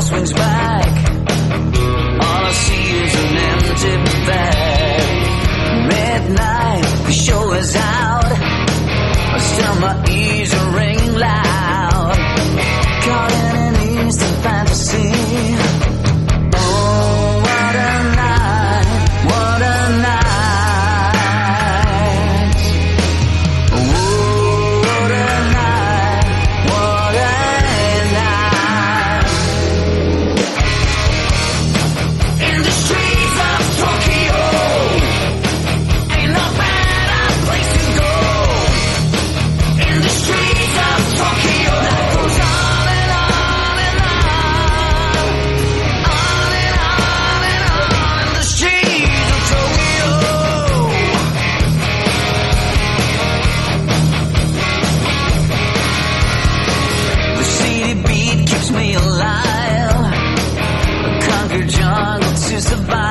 swings back. All I see is an empty bag. Midnight, the show is out. Still my ears are ringing loud. Caught in an instant fantasy. Oh, what a night, what a night. Oh, what a night, what a night. In the streets of Tokyo, ain't no better place to go. In the streets of Tokyo, life goes on and on and on. On and on and on. In the streets of Tokyo. The city beat keeps me alive. A conquered jungle to survive.